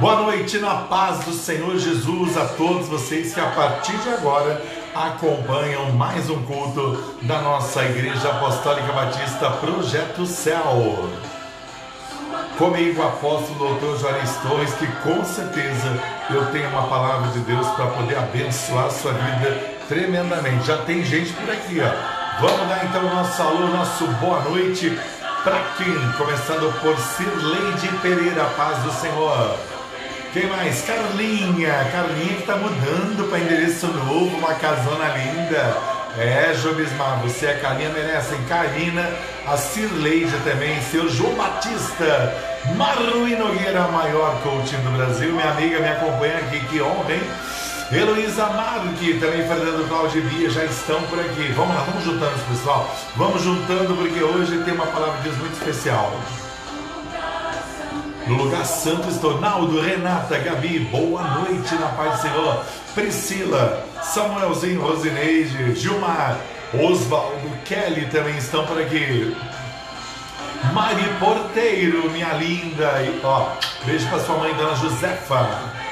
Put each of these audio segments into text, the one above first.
Boa noite na paz do Senhor Jesus a todos vocês que a partir de agora acompanham mais um culto da nossa Igreja Apostólica Batista Projeto Céu. Comigo o apóstolo Dr. Juarez Torres, que com certeza eu tenho uma palavra de Deus para poder abençoar a sua vida tremendamente. Já tem gente por aqui, ó. Vamos dar então o nosso alô, nosso boa noite para quem? Começando por Cirleide Pereira, paz do Senhor. Quem mais? Carlinha que está mudando para endereço novo, uma casona linda. Jobismar, você e a Carlinha merecem. Karina, a Cirleide também, seu João Batista, Marui Nogueira, maior coaching do Brasil, minha amiga me acompanha aqui, que honra, hein? Heloísa Marque, também Fernando Cláudio e Bia já estão por aqui. Vamos lá, vamos juntando, pessoal. Vamos juntando porque hoje tem uma palavra de Deus muito especial. No lugar santo estou. Naldo, Renata, Gabi, boa noite na paz do Senhor. Priscila, Samuelzinho, Rosineide, Gilmar, Osvaldo, Kelly também estão por aqui. Mari Porteiro, minha linda. E, ó, beijo para sua mãe, Dona Josefa.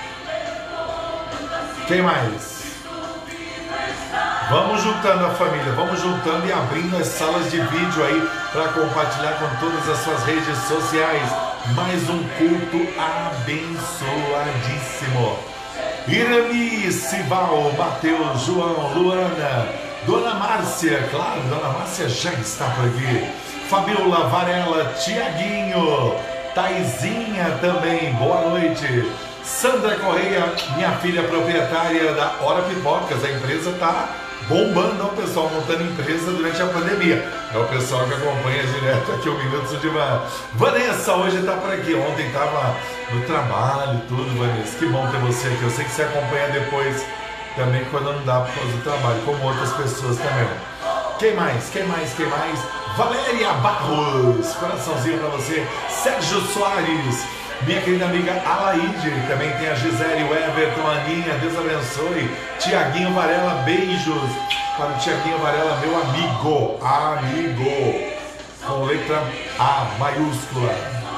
Quem mais? Vamos juntando a família, vamos juntando e abrindo as salas de vídeo aí para compartilhar com todas as suas redes sociais. Mais um culto abençoadíssimo. Irani, Sival, Mateus, João, Luana, Dona Márcia, claro, Dona Márcia já está por aqui. Fabiola, Varela, Tiaguinho, Taizinha também, boa noite. Sandra Correia, minha filha proprietária da Hora Pipocas, a empresa está bombando, o pessoal montando empresa durante a pandemia. É o pessoal que acompanha direto aqui o Minutos de Van. Vanessa hoje está por aqui, ontem estava no trabalho, tudo, Vanessa. Que bom ter você aqui, eu sei que você acompanha depois também quando não dá por causa do trabalho, como outras pessoas também. Quem mais? Valéria Barros, coraçãozinho para você. Sérgio Soares, minha querida amiga Alaide, também tem a Gisele, o Everton, a Aninha, Deus abençoe. Tiaguinho Varela, beijos para o Tiaguinho Varela, meu amigo, com letra A maiúscula.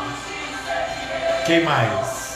Quem mais?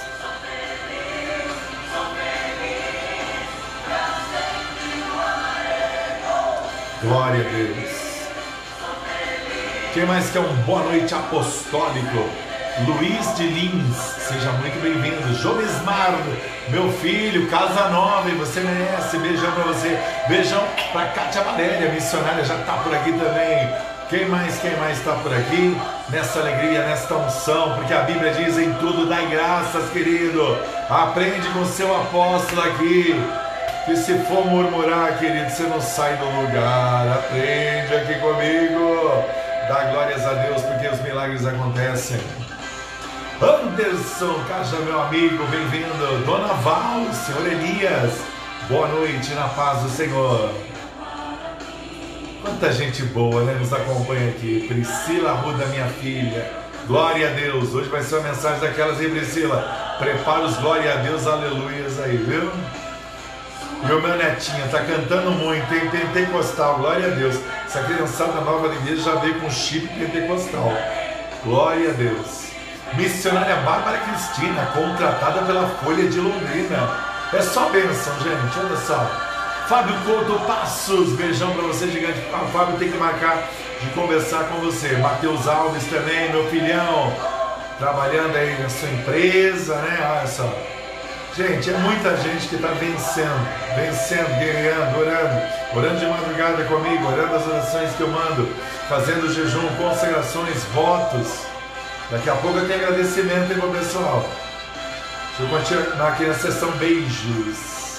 Glória a Deus. Quem mais quer um boa noite apostólico? Luiz de Lins, seja muito bem-vindo. Jomismar, meu filho, casa nova, e você merece. Beijão pra você. Beijão pra Cátia Valéria, missionária, já tá por aqui também. Quem mais tá por aqui? Nessa alegria, nesta unção, porque a Bíblia diz: em tudo dai graças, querido. Aprende com o seu apóstolo aqui, que se for murmurar, querido, você não sai do lugar. Aprende aqui comigo. Dá glórias a Deus, porque os milagres acontecem. Anderson Caixa, meu amigo, bem-vindo. Dona Val, senhor Elias, boa noite na paz do Senhor. Quanta gente boa, né, nos acompanha aqui. Priscila Arruda, minha filha, glória a Deus. Hoje vai ser uma mensagem daquelas, hein, Priscila? Prepara os glória a Deus, aleluias aí, viu? E o meu netinho tá cantando muito, hein? Pentecostal, glória a Deus. Essa criançada nova da igreja já veio com chip pentecostal, glória a Deus. Missionária Bárbara Cristina, contratada pela Folha de Londrina. É só bênção, gente, olha só. Fábio Couto Passos, beijão pra você, gigante. O Fábio tem que marcar de conversar com você. Matheus Alves também, meu filhão, trabalhando aí na sua empresa, né? Olha só. Gente, é muita gente que está vencendo, guerreando, orando de madrugada comigo, orando as orações que eu mando, fazendo jejum, consagrações, votos. Daqui a pouco eu tenho agradecimento aí pro pessoal. Deixa eu continuar aqui na sessão beijos.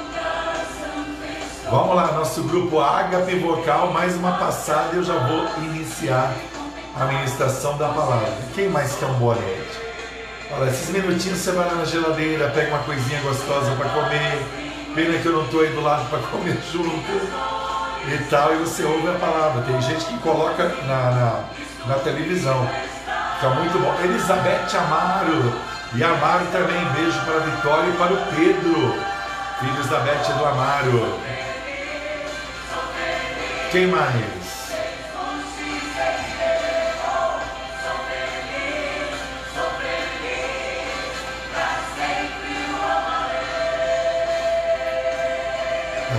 Vamos lá, nosso grupo Ágape Vocal, mais uma passada e eu já vou iniciar a ministração da palavra. Quem mais quer uma boa noite? Olha, esses minutinhos você vai lá na geladeira, pega uma coisinha gostosa para comer. Pena que eu não estou aí do lado para comer junto e tal, e você ouve a palavra. Tem gente que coloca na televisão. Fica muito bom. Elizabeth Amaro. E Amaro também, beijo para a Vitória e para o Pedro, filhos da Beth do Amaro. Quem mais?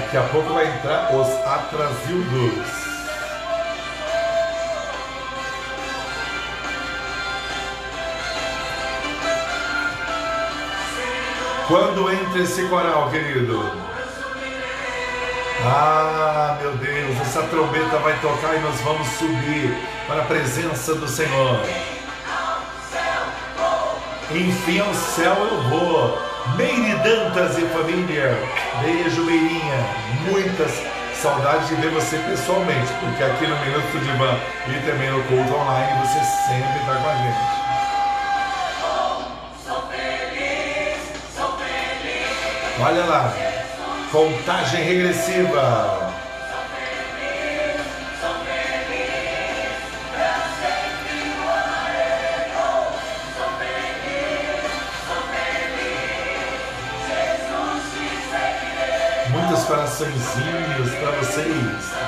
Daqui a pouco vai entrar os atrasildos. Quando entra esse coral, querido? Ah, meu Deus, essa trombeta vai tocar e nós vamos subir para a presença do Senhor. Enfim, ao céu eu vou. Meire Dantas e família. Beijo, Meirinha. Muitas saudades de ver você pessoalmente, porque aqui no Minuto de Van e também no culto online você sempre está com a gente. Olha lá, contagem regressiva. Muitos coraçõezinhos para vocês.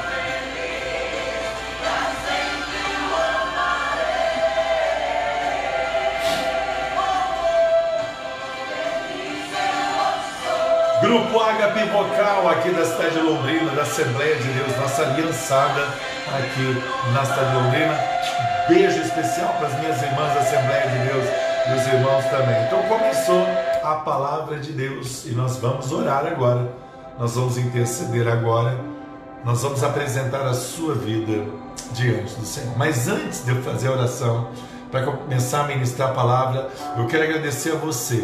Grupo Ágape Vocal aqui da cidade de Londrina, da Assembleia de Deus, nossa aliançada aqui na cidade de Londrina. Beijo especial para as minhas irmãs da Assembleia de Deus e os irmãos também. Então começou a palavra de Deus e nós vamos orar agora, nós vamos interceder agora, nós vamos apresentar a sua vida diante do Senhor. Mas antes de eu fazer a oração, para começar a ministrar a palavra, eu quero agradecer a você.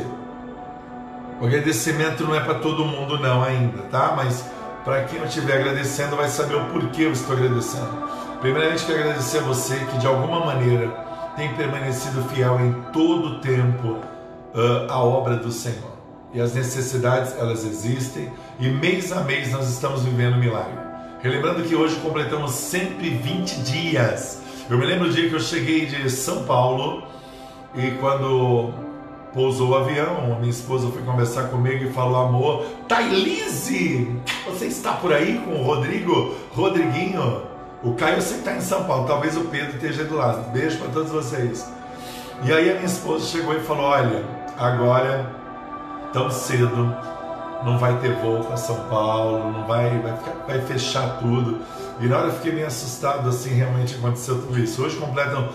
O agradecimento não é para todo mundo não ainda, tá? Mas para quem eu estiver agradecendo vai saber o porquê eu estou agradecendo. Primeiramente quero agradecer a você que de alguma maneira tem permanecido fiel em todo o tempo à obra do Senhor. E as necessidades, elas existem e mês a mês nós estamos vivendo um milagre. Relembrando que hoje completamos 120 dias. Eu me lembro do dia que eu cheguei de São Paulo e quando pousou o avião, a minha esposa foi conversar comigo e falou: amor, Thailise, você está por aí com o Rodriguinho? O Caio eu sei que está em São Paulo, talvez o Pedro esteja do lado. Beijo para todos vocês. E aí a minha esposa chegou e falou: olha, agora tão cedo não vai ter voo para São Paulo, não vai fechar tudo. E na hora eu fiquei meio assustado, assim, realmente aconteceu tudo isso. Hoje completam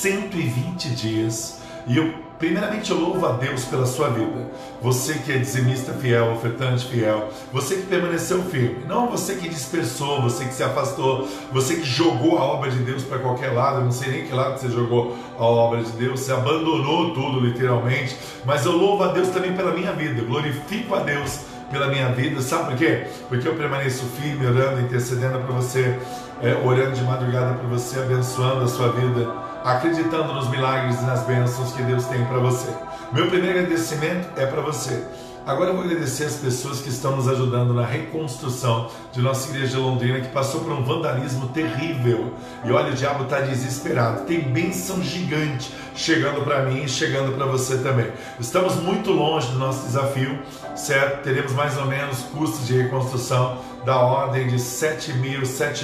120 dias e primeiramente eu louvo a Deus pela sua vida. Você que é dizimista fiel, ofertante fiel, você que permaneceu firme, não você que dispersou, você que se afastou, você que jogou a obra de Deus para qualquer lado. Eu não sei nem que lado você jogou a obra de Deus, você abandonou tudo literalmente, mas eu louvo a Deus também pela minha vida, eu glorifico a Deus pela minha vida. Sabe por quê? Porque eu permaneço firme, orando, intercedendo para você, orando de madrugada para você, abençoando a sua vida, acreditando nos milagres e nas bênçãos que Deus tem para você. Meu primeiro agradecimento é para você. Agora eu vou agradecer as pessoas que estão nos ajudando na reconstrução de nossa igreja de Londrina, que passou por um vandalismo terrível. E olha, o diabo está desesperado. Tem bênção gigante chegando para mim e chegando para você também. Estamos muito longe do nosso desafio, certo? Teremos mais ou menos custos de reconstrução da ordem de R$7.000,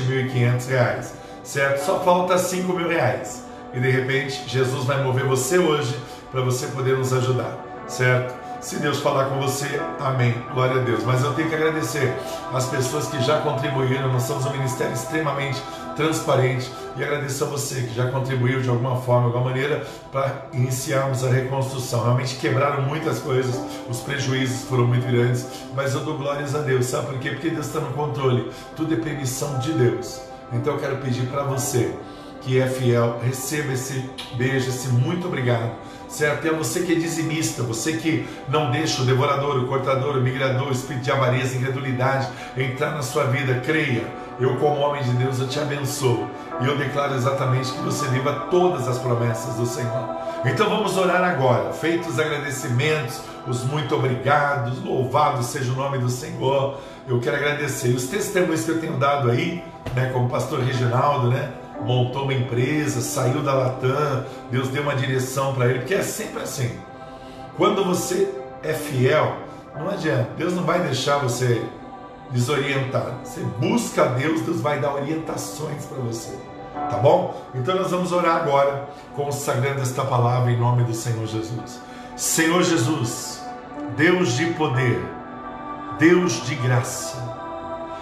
R$7.500, certo? Só falta R$5.000. E de repente, Jesus vai mover você hoje para você poder nos ajudar, certo? Se Deus falar com você, amém, glória a Deus. Mas eu tenho que agradecer as pessoas que já contribuíram. Nós somos um ministério extremamente transparente e agradeço a você que já contribuiu de alguma forma, de alguma maneira, para iniciarmos a reconstrução. Realmente quebraram muitas coisas, os prejuízos foram muito grandes, mas eu dou glórias a Deus. Sabe por quê? Porque Deus está no controle, tudo é permissão de Deus. Então eu quero pedir para você que é fiel, receba esse beijo, esse muito obrigado, certo? E a você que é dizimista, você que não deixa o devorador, o cortador, o migrador, o espírito de avareza, incredulidade entrar na sua vida, creia, eu como homem de Deus, eu te abençoo e eu declaro exatamente que você viva todas as promessas do Senhor. Então vamos orar agora, feitos os agradecimentos, os muito obrigados, louvado seja o nome do Senhor. Eu quero agradecer os testemunhos que eu tenho dado aí, né, como pastor Reginaldo, né? Montou uma empresa, saiu da Latam, Deus deu uma direção para ele, porque é sempre assim. Quando você é fiel, não adianta, Deus não vai deixar você desorientado. Você busca a Deus, Deus vai dar orientações para você, tá bom? Então nós vamos orar agora, consagrando esta palavra em nome do Senhor Jesus. Senhor Jesus, Deus de poder, Deus de graça,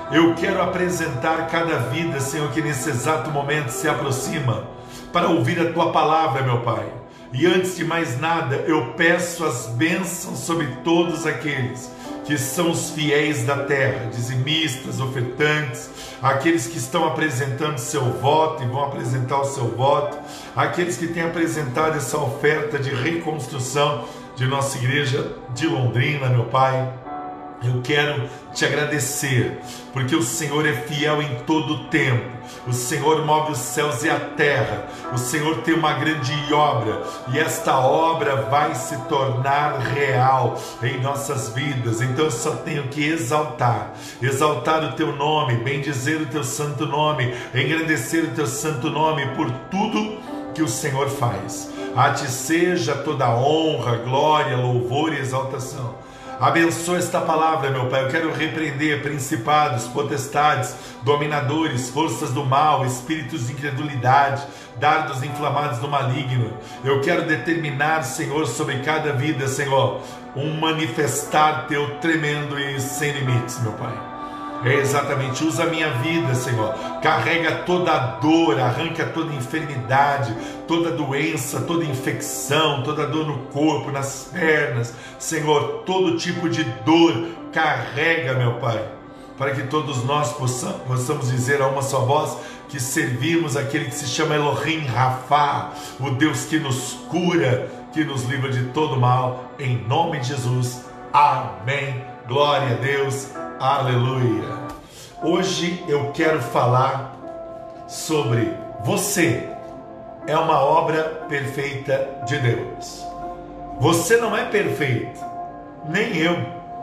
Eu quero apresentar cada vida, Senhor, que nesse exato momento se aproxima para ouvir a Tua palavra, meu Pai. E antes de mais nada, eu peço as bênçãos sobre todos aqueles que são os fiéis da terra, dizimistas, ofertantes, aqueles que estão apresentando seu voto e vão apresentar o seu voto, aqueles que têm apresentado essa oferta de reconstrução de nossa igreja de Londrina, meu Pai. Eu quero te agradecer, porque o Senhor é fiel em todo o tempo. O Senhor move os céus e a terra. O Senhor tem uma grande obra, e esta obra vai se tornar real em nossas vidas. Então eu só tenho que exaltar o teu nome, bendizer o teu santo nome, engrandecer o teu santo nome por tudo que o Senhor faz. A ti seja toda honra, glória, louvor e exaltação. Abençoa esta palavra, meu Pai. Eu quero repreender principados, potestades, dominadores, forças do mal, espíritos de incredulidade, dardos inflamados do maligno. Eu quero determinar, Senhor, sobre cada vida, Senhor, um manifestar teu tremendo e sem limites, meu Pai. É exatamente, usa a minha vida, Senhor, carrega toda a dor, arranca toda enfermidade, toda doença, toda infecção, toda dor no corpo, nas pernas, Senhor, todo tipo de dor, carrega, meu Pai, para que todos nós possamos dizer a uma só voz que servimos aquele que se chama Elohim Rafa, o Deus que nos cura, que nos livra de todo mal, em nome de Jesus, amém, glória a Deus. Aleluia! Hoje eu quero falar sobre você é uma obra perfeita de Deus. Você não é perfeito, nem eu,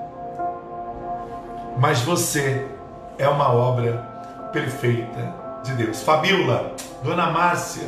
mas você é uma obra perfeita de Deus. Fabiola, Dona Márcia,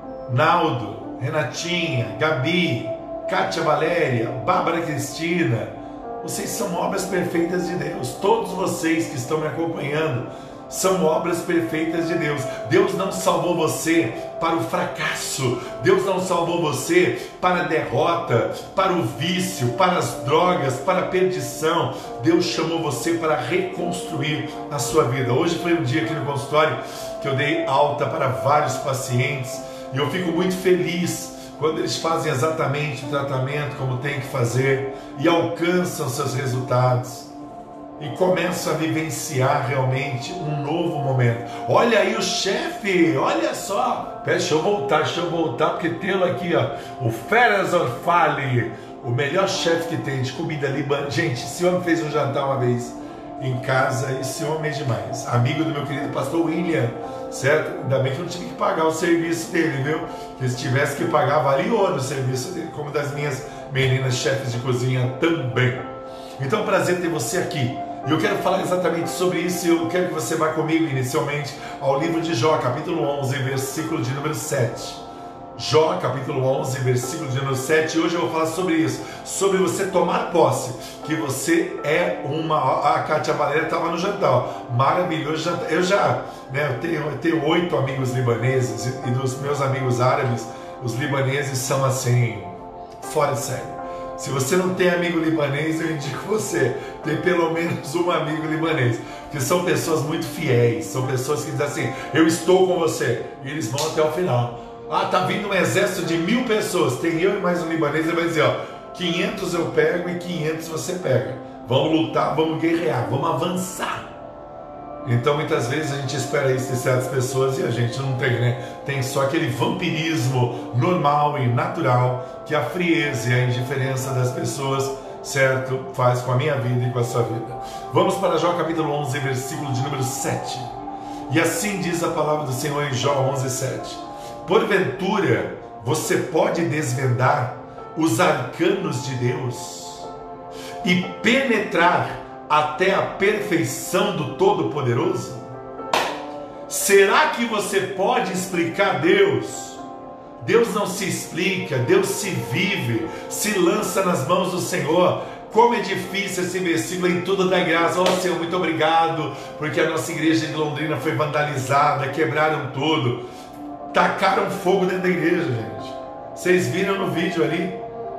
Naldo, Renatinha, Gabi, Kátia Valéria, Bárbara Cristina, vocês são obras perfeitas de Deus. Todos vocês que estão me acompanhando são obras perfeitas de Deus. Deus não salvou você para o fracasso. Deus não salvou você para a derrota, para o vício, para as drogas, para a perdição. Deus chamou você para reconstruir a sua vida. Hoje foi um dia aqui no consultório que eu dei alta para vários pacientes e eu fico muito feliz quando eles fazem exatamente o tratamento como tem que fazer e alcançam seus resultados e começam a vivenciar realmente um novo momento. Olha aí o chefe, olha só, deixa eu voltar, porque tê-lo aqui, ó, o Feras Orfali, o melhor chefe que tem de comida libanesa. Gente, esse homem fez um jantar uma vez em casa, esse homem é demais, amigo do meu querido pastor William, certo? Ainda bem que eu não tive que pagar o serviço dele, viu? Porque se tivesse que pagar, valia ouro o serviço dele, como das minhas meninas chefes de cozinha também. Então, prazer ter você aqui. E eu quero falar exatamente sobre isso, e eu quero que você vá comigo inicialmente ao livro de Jó, capítulo 11, versículo de número 7. Jó, capítulo 11, versículo de número 7. E hoje eu vou falar sobre isso, sobre você tomar posse, que você é uma... A Kátia Valéria estava no jantar, ó, maravilhoso. Eu já, né, eu tenho 8 amigos libaneses, e dos meus amigos árabes, os libaneses são assim, fora de série. Se você não tem amigo libanês, eu indico você ter pelo menos um amigo libanês, porque são pessoas muito fiéis, são pessoas que dizem assim, eu estou com você, e eles vão até o final. Ah, tá vindo um exército de 1000 pessoas, tem eu e mais um libanês, ele vai dizer, ó, 500 eu pego e 500 você pega. Vamos lutar, vamos guerrear, vamos avançar. Então muitas vezes a gente espera isso de certas pessoas e a gente não tem, né? Tem só aquele vampirismo normal e natural que a frieza e a indiferença das pessoas, certo, faz com a minha vida e com a sua vida. Vamos para Jó capítulo 11, versículo de número 7. E assim diz a palavra do Senhor em Jó 11, 7. Porventura você pode desvendar os arcanos de Deus e penetrar até a perfeição do Todo-Poderoso? Será que você pode explicar Deus? Deus não se explica, Deus se vive, se lança nas mãos do Senhor. Como é difícil esse versículo, em tudo dá graça. Ó Senhor, muito obrigado, porque a nossa igreja de Londrina foi vandalizada, quebraram tudo, tacaram fogo dentro da igreja, gente. Vocês viram no vídeo ali?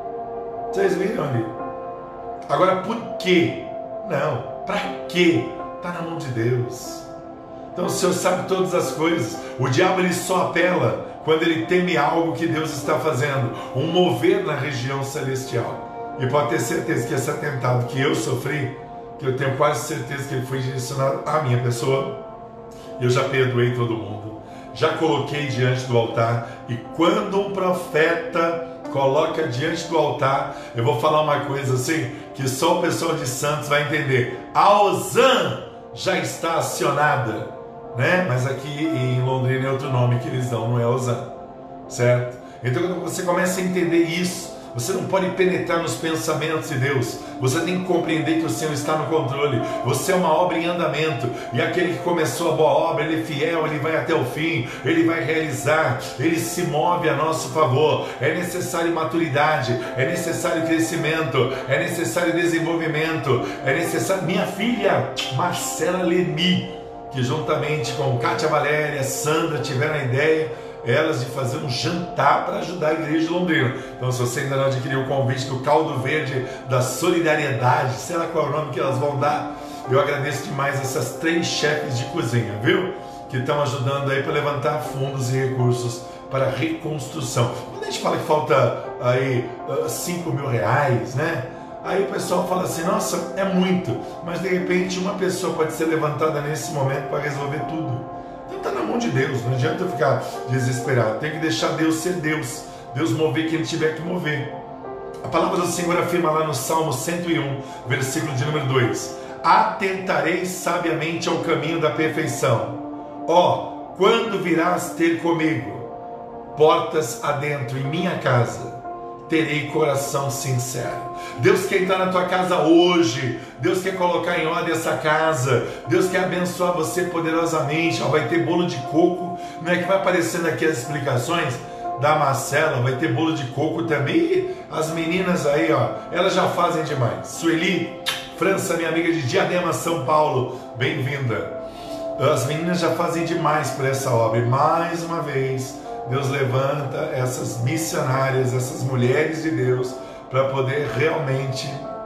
Vocês viram ali? Agora, por quê? Não, para quê Está na mão de Deus. Então o Senhor sabe todas as coisas. O diabo ele só apela quando ele teme algo que Deus está fazendo, um mover na região celestial. E pode ter certeza que esse atentado que eu sofri, que eu tenho quase certeza que ele foi direcionado à minha pessoa, eu já perdoei todo mundo, já coloquei diante do altar. E quando um profeta coloca diante do altar, eu vou falar uma coisa assim, que só o pessoal de Santos vai entender: a Ozã já está acionada, né? Mas aqui em Londrina é outro nome que eles dão, não é Ozã, certo? Então quando você começa a entender isso, você não pode penetrar nos pensamentos de Deus. Você tem que compreender que o Senhor está no controle. Você é uma obra em andamento. E aquele que começou a boa obra, ele é fiel, ele vai até o fim. Ele vai realizar. Ele se move a nosso favor. É necessário maturidade. É necessário crescimento. É necessário desenvolvimento. É necessário... Minha filha, Marcela Lemi, que juntamente com Kátia Valéria, Sandra, tiveram a ideia elas de fazer um jantar para ajudar a igreja de Londrina. Então, se você ainda não adquiriu o convite do Caldo Verde da Solidariedade, sei lá qual é o nome que elas vão dar, eu agradeço demais essas 3 chefes de cozinha, viu? Que estão ajudando aí para levantar fundos e recursos para a reconstrução. Quando a gente fala que falta aí 5 mil reais, né? Aí o pessoal fala assim: nossa, é muito. Mas de repente uma pessoa pode ser levantada nesse momento para resolver tudo. Então está na mão de Deus, não adianta eu ficar desesperado. Tem que deixar Deus ser Deus. Deus mover quem tiver que mover. A palavra do Senhor afirma lá no Salmo 101, versículo de número 2: atentarei sabiamente ao caminho da perfeição. Ó, quando virás ter comigo, portas adentro em minha casa, terei coração sincero. Deus quer entrar na tua casa hoje. Deus quer colocar em ordem essa casa. Deus quer abençoar você poderosamente. Vai ter bolo de coco. Não é que vai aparecendo aqui as explicações da Marcela. Vai ter bolo de coco também. E as meninas aí, ó, elas já fazem demais. Sueli França, minha amiga de Diadema, São Paulo, bem-vinda. As meninas já fazem demais por essa obra. E mais uma vez, Deus levanta essas missionárias, essas mulheres de Deus, para poder realmente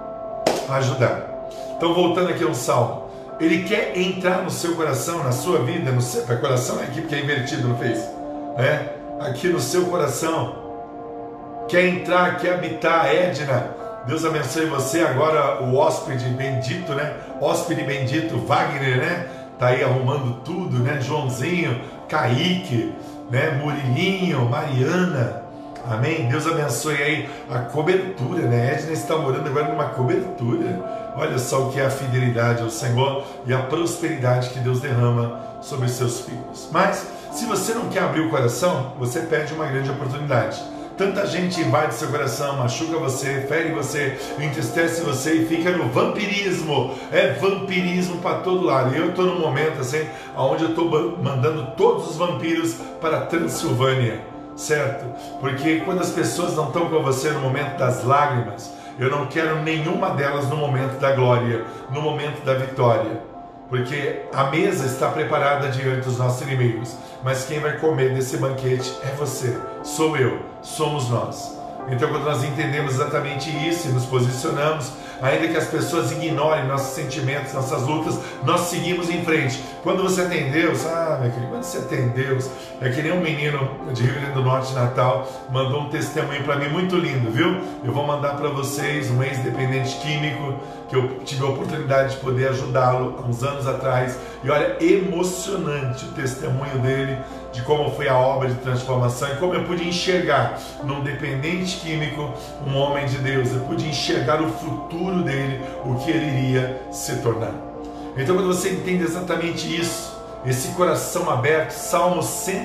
ajudar. Então, voltando aqui ao Salmo, ele quer entrar no seu coração, na sua vida, no seu coração é aqui porque é invertido, não fez? Né? Aqui no seu coração, quer entrar, quer habitar. Edna, Deus abençoe você. Agora o hóspede bendito, né? Hóspede bendito, Wagner, né? Tá aí arrumando tudo, né? Joãozinho, Kaique, né? Murilinho, Mariana, amém? Deus abençoe aí a cobertura, né? Edna está morando agora numa cobertura. Olha só o que é a fidelidade ao Senhor e a prosperidade que Deus derrama sobre seus filhos. Mas se você não quer abrir o coração, você perde uma grande oportunidade. Tanta gente invade seu coração, machuca você, fere você, entristece você e fica no vampirismo. É vampirismo para todo lado. E eu estou num momento assim, onde eu estou mandando todos os vampiros para a Transilvânia, certo? Porque quando as pessoas não estão com você no momento das lágrimas, eu não quero nenhuma delas no momento da glória, no momento da vitória. Porque a mesa está preparada diante dos nossos inimigos, mas quem vai comer desse banquete é você, sou eu, somos nós. Então, quando nós entendemos exatamente isso e nos posicionamos, ainda que as pessoas ignorem nossos sentimentos, nossas lutas, nós seguimos em frente. Quando você tem Deus, meu querido, quando você tem Deus, é que nem um menino de Rio Grande do Norte, Natal, mandou um testemunho para mim muito lindo, viu? Eu vou mandar para vocês, um ex-dependente químico, que eu tive a oportunidade de poder ajudá-lo há uns anos atrás. E olha, emocionante o testemunho dele, de como foi a obra de transformação e como eu pude enxergar num dependente químico um homem de Deus. Eu pude enxergar o futuro dele, o que ele iria se tornar. Então, quando você entende exatamente isso, esse coração aberto, Salmo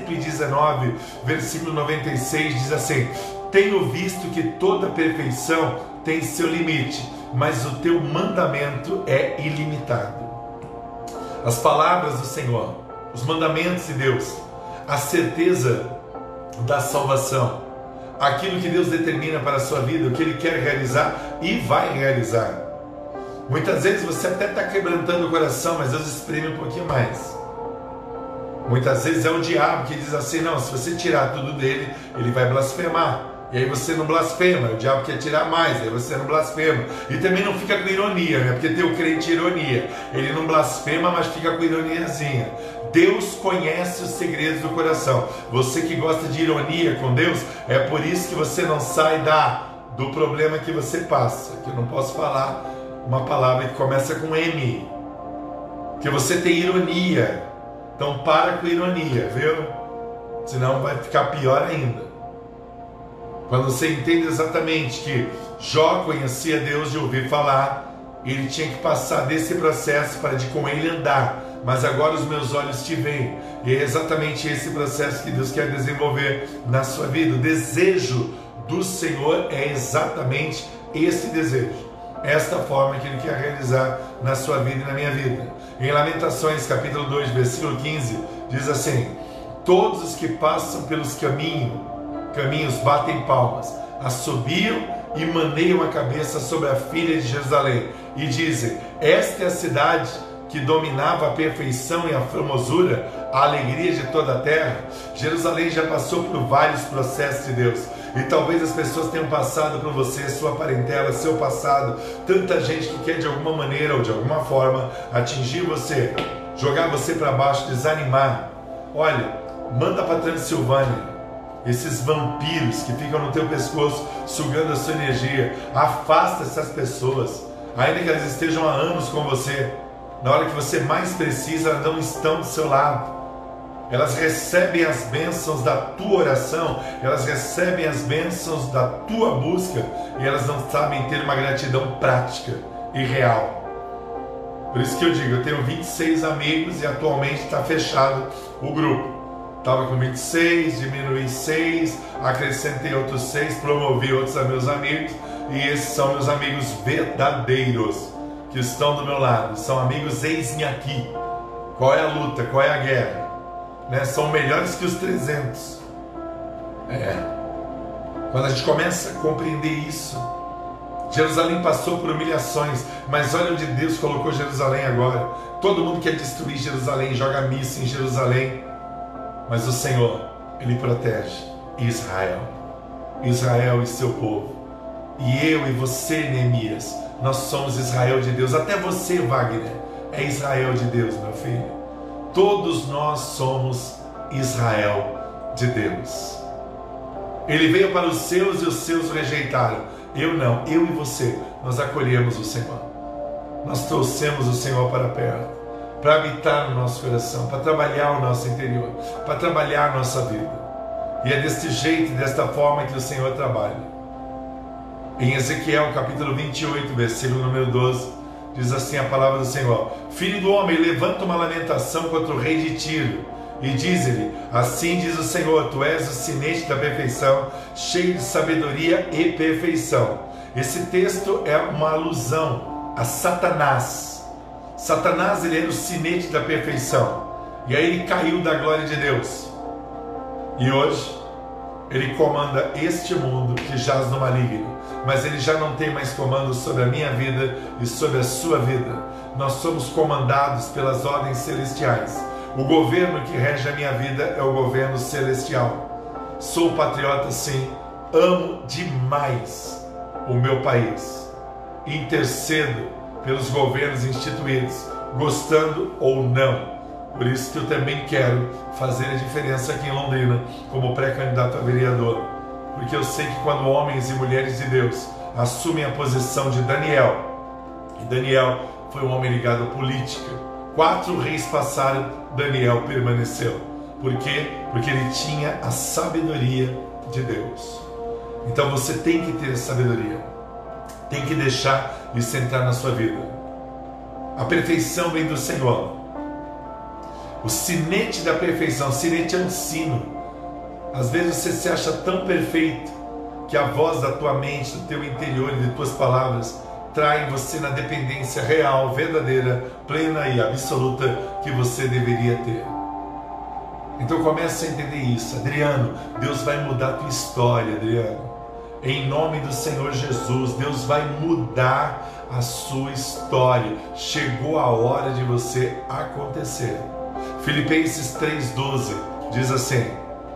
119, versículo 96 diz assim: tenho visto que toda perfeição tem seu limite, mas o teu mandamento é ilimitado. As palavras do Senhor, os mandamentos de Deus, a certeza da salvação, aquilo que Deus determina para a sua vida, o que Ele quer realizar e vai realizar. Muitas vezes você até está quebrantando o coração, mas Deus espreme um pouquinho mais. Muitas vezes é o diabo que diz assim: não, se você tirar tudo dele, ele vai blasfemar. E aí você não blasfema, o diabo quer tirar mais, aí você não blasfema. E também não fica com ironia, né? Porque tem o crente ironia. Ele não blasfema, mas fica com ironiazinha. Deus conhece os segredos do coração. Você que gosta de ironia com Deus, é por isso que você não sai do problema que você passa. Que eu não posso falar uma palavra que começa com M. Que você tem ironia. Então para com ironia, viu? Senão vai ficar pior ainda. Quando você entende exatamente que Jó conhecia Deus de ouvir falar, ele tinha que passar desse processo para de com ele andar. Mas agora os meus olhos te veem. E é exatamente esse processo que Deus quer desenvolver na sua vida. O desejo do Senhor é exatamente esse desejo. Esta forma que Ele quer realizar na sua vida e na minha vida. Em Lamentações, capítulo 2, versículo 15, diz assim: todos os que passam pelos caminhos batem palmas, assobiam e maneiam a cabeça sobre a filha de Jerusalém e dizem: esta é a cidade que dominava a perfeição e a formosura, a alegria de toda a terra. Jerusalém já passou por vários processos de Deus, e talvez as pessoas tenham passado por você, sua parentela, seu passado, tanta gente que quer de alguma maneira ou de alguma forma atingir você, jogar você para baixo, desanimar. Olha, manda para Transilvânia esses vampiros que ficam no teu pescoço sugando a sua energia. Afasta essas pessoas, ainda que elas estejam há anos com você. Na hora que você mais precisa, elas não estão do seu lado. Elas recebem as bênçãos da tua oração, elas recebem as bênçãos da tua busca, e elas não sabem ter uma gratidão prática e real. Por isso que eu digo, eu tenho 26 amigos e atualmente está fechado o grupo. Estava com 26, diminuí 6, acrescentei outros 6, promovi outros a meus amigos, e esses são meus amigos verdadeiros que estão do meu lado. São amigos, eis-me aqui. Qual é a luta? Qual é a guerra? Né? São melhores que os 300. Quando a gente começa a compreender isso, Jerusalém passou por humilhações, mas olha onde Deus colocou Jerusalém agora. Todo mundo quer destruir Jerusalém, joga missa em Jerusalém, mas o Senhor, Ele protege Israel e seu povo. E eu e você, Neemias, nós somos Israel de Deus. Até você, Wagner, é Israel de Deus, meu filho. Todos nós somos Israel de Deus. Ele veio para os seus e os seus o rejeitaram. Eu não, eu e você, nós acolhemos o Senhor. Nós trouxemos o Senhor para perto, para habitar no nosso coração, para trabalhar o nosso interior, para trabalhar a nossa vida. E é deste jeito, desta forma que o Senhor trabalha. Em Ezequiel capítulo 28, versículo número 12, diz assim a palavra do Senhor: filho do homem, levanta uma lamentação contra o rei de Tiro, e diz-lhe: assim diz o Senhor, tu és o sinete da perfeição, cheio de sabedoria e perfeição. Esse texto é uma alusão a Satanás. Satanás, ele era o sinete da perfeição, e aí ele caiu da glória de Deus, e hoje ele comanda este mundo que jaz no maligno. Mas ele já não tem mais comando sobre a minha vida e sobre a sua vida. Nós somos comandados pelas ordens celestiais. O governo que rege a minha vida é o governo celestial. Sou patriota, sim. Amo demais o meu país. Intercedo pelos governos instituídos, gostando ou não. Por isso que eu também quero fazer a diferença aqui em Londrina, como pré-candidato a vereador. Porque eu sei que quando homens e mulheres de Deus assumem a posição de Daniel, e Daniel foi um homem ligado à política, 4 reis passaram, Daniel permaneceu. Por quê? Porque ele tinha a sabedoria de Deus. Então você tem que ter sabedoria, tem que deixar isso entrar na sua vida. A perfeição vem do Senhor. O sinete da perfeição, sinete é um sino. Às vezes você se acha tão perfeito que a voz da tua mente, do teu interior e de tuas palavras traem você na dependência real, verdadeira, plena e absoluta que você deveria ter. Então comece a entender isso. Adriano, Deus vai mudar a tua história, Adriano. Em nome do Senhor Jesus, Deus vai mudar a sua história. Chegou a hora de você acontecer. Filipenses 3,12 diz assim: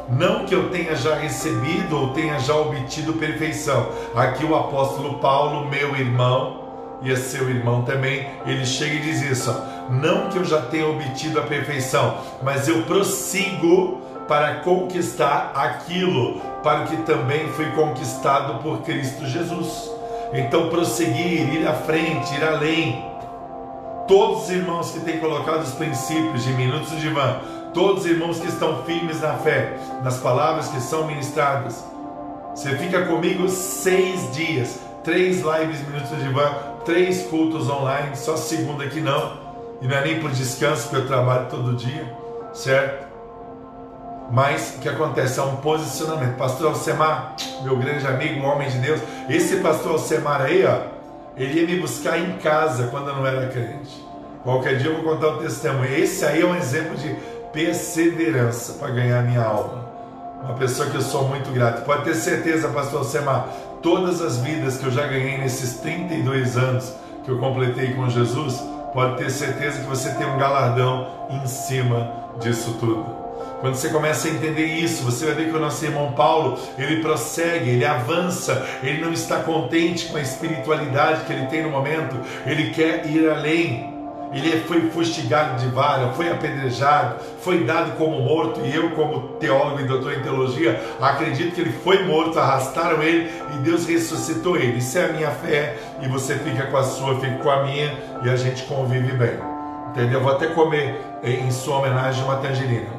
Não que eu tenha já recebido ou tenha já obtido perfeição. Aqui o apóstolo Paulo, meu irmão, e é seu irmão também, ele chega e diz isso, ó, não que eu já tenha obtido a perfeição, mas eu prossigo para conquistar aquilo para o que também foi conquistado por Cristo Jesus. Então prosseguir, ir à frente, ir além. Todos os irmãos que têm colocado os princípios de Minutos de Divã, todos os irmãos que estão firmes na fé, nas palavras que são ministradas, você fica comigo 6 dias, 3 lives Minutos de Divã, 3 cultos online, só segunda que não, e não é nem por descanso, porque eu trabalho todo dia, certo? Mas o que acontece? É um posicionamento. Pastor Alcemar, meu grande amigo, um homem de Deus, esse pastor Alcemar aí, ó, ele ia me buscar em casa quando eu não era crente. Qualquer dia eu vou contar o testemunho. Esse aí é um exemplo de perseverança para ganhar minha alma. Uma pessoa que eu sou muito grato. Pode ter certeza, pastor Alcemar, todas as vidas que eu já ganhei nesses 32 anos que eu completei com Jesus, pode ter certeza que você tem um galardão em cima disso tudo. Quando você começa a entender isso, você vai ver que o nosso irmão Paulo, ele prossegue, ele avança, ele não está contente com a espiritualidade que ele tem no momento, ele quer ir além. Ele foi fustigado de vara, foi apedrejado, foi dado como morto, e eu, como teólogo e doutor em teologia, acredito que ele foi morto, arrastaram ele e Deus ressuscitou ele. Isso é a minha fé, e você fica com a sua, fica com a minha, e a gente convive bem. Entendeu? Eu vou até comer em sua homenagem uma tangerina.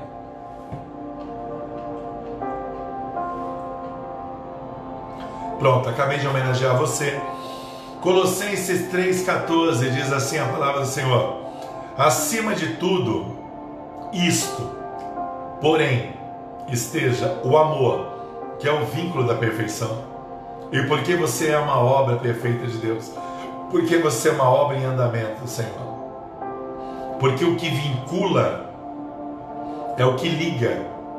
Pronto, acabei de homenagear você. Colossenses 3,14 diz assim a palavra do Senhor: acima de tudo isto, porém, esteja o amor, que é o vínculo da perfeição. E porque você é uma obra perfeita de Deus, porque você é uma obra em andamento, Senhor, porque o que vincula é o que liga,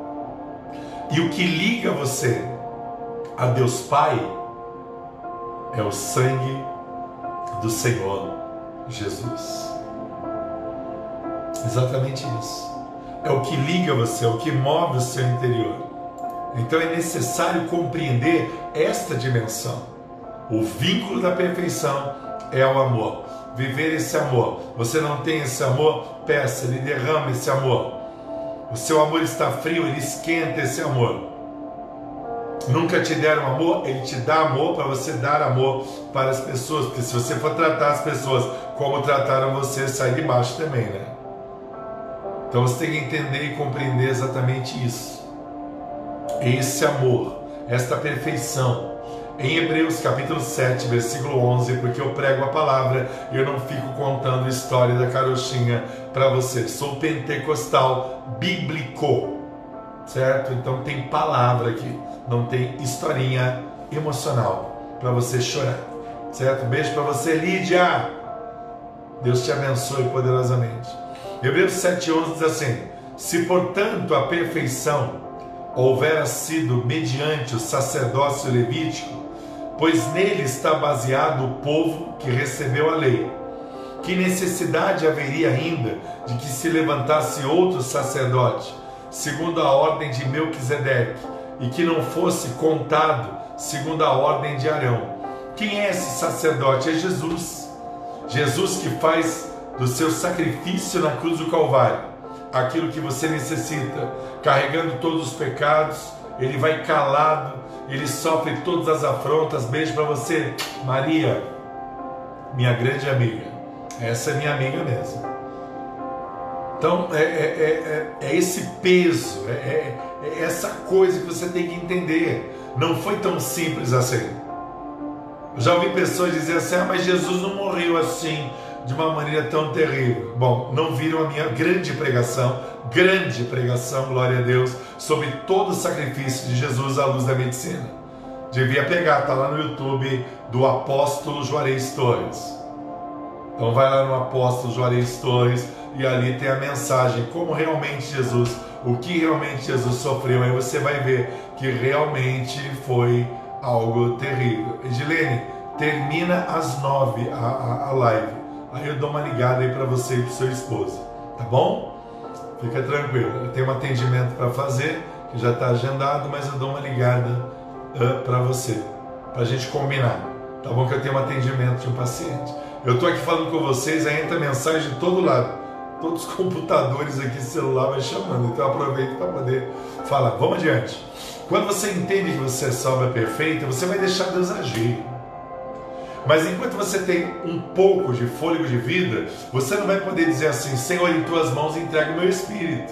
e o que liga você a Deus Pai é o sangue do Senhor Jesus. Exatamente isso. É o que liga você, é o que move o seu interior. Então é necessário compreender esta dimensão. O vínculo da perfeição é o amor. Viver esse amor. Você não tem esse amor? Peça, Ele derrama esse amor. O seu amor está frio, Ele esquenta esse amor. Nunca te deram amor, Ele te dá amor para você dar amor para as pessoas, porque se você for tratar as pessoas como trataram você, sai de baixo também, né? Então você tem que entender e compreender exatamente isso. Esse amor, esta perfeição. Em Hebreus capítulo 7, versículo 11, porque eu prego a palavra, eu não fico contando a história da carochinha para você. Sou pentecostal bíblico, certo? Então tem palavra aqui. Não tem historinha emocional para você chorar, certo? Beijo para você, Lídia. Deus te abençoe poderosamente. Hebreus 7,11 diz assim: se portanto a perfeição houvera sido mediante o sacerdócio levítico, pois nele está baseado o povo que recebeu a lei, que necessidade haveria ainda de que se levantasse outro sacerdote, segundo a ordem de Melquisedeque, e que não fosse contado segundo a ordem de Arão? Quem é esse sacerdote? É Jesus. Jesus que faz do seu sacrifício na cruz do Calvário aquilo que você necessita, carregando todos os pecados. Ele vai calado, ele sofre todas as afrontas. Beijo para você, Maria, minha grande amiga. Essa é minha amiga mesmo. Então é esse peso, é essa coisa que você tem que entender. Não foi tão simples assim. Eu já ouvi pessoas dizer assim: mas Jesus não morreu assim, de uma maneira tão terrível. Bom, não viram a minha grande pregação, glória a Deus, sobre todo o sacrifício de Jesus à luz da medicina. Devia pegar, está lá no YouTube do Apóstolo Juarez Torres. Então vai lá no Apóstolo Juarez Torres e ali tem a mensagem, como realmente Jesus, o que realmente Jesus sofreu. Aí você vai ver que realmente foi algo terrível. Edilene, termina às 9 a live. Aí eu dou uma ligada aí para você e para o seu esposo, tá bom? Fica tranquilo, eu tenho um atendimento para fazer que já está agendado, mas eu dou uma ligada para você, para a gente combinar. Tá bom que eu tenho um atendimento de um paciente. Eu estou aqui falando com vocês, aí entra mensagem de todo lado. Todos os computadores aqui, celular vai chamando. Então eu aproveito para poder falar. Vamos adiante. Quando você entende que você é salva perfeita, você vai deixar Deus agir. Mas enquanto você tem um pouco de fôlego de vida, você não vai poder dizer assim: Senhor, em tuas mãos entrego o meu espírito.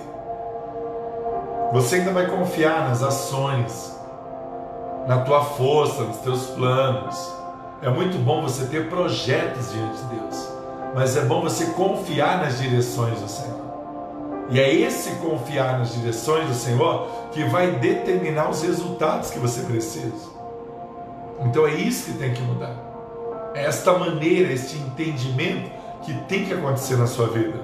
Você ainda vai confiar nas ações, na tua força, nos teus planos. É muito bom você ter projetos diante de Deus, mas é bom você confiar nas direções do Senhor. E é esse confiar nas direções do Senhor que vai determinar os resultados que você precisa. Então é isso que tem que mudar. É esta maneira, este entendimento que tem que acontecer na sua vida.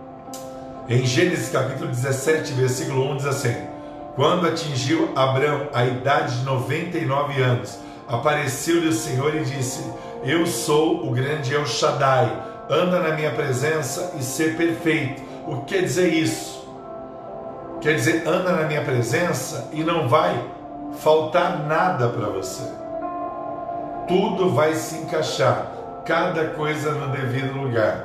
Em Gênesis capítulo 17, versículo 1 diz assim: quando atingiu Abrão a idade de 99 anos, apareceu-lhe o Senhor e disse: eu sou o grande El Shaddai, anda na minha presença e ser perfeito. O que quer dizer isso? Quer dizer, anda na minha presença e não vai faltar nada para você. Tudo vai se encaixar, cada coisa no devido lugar.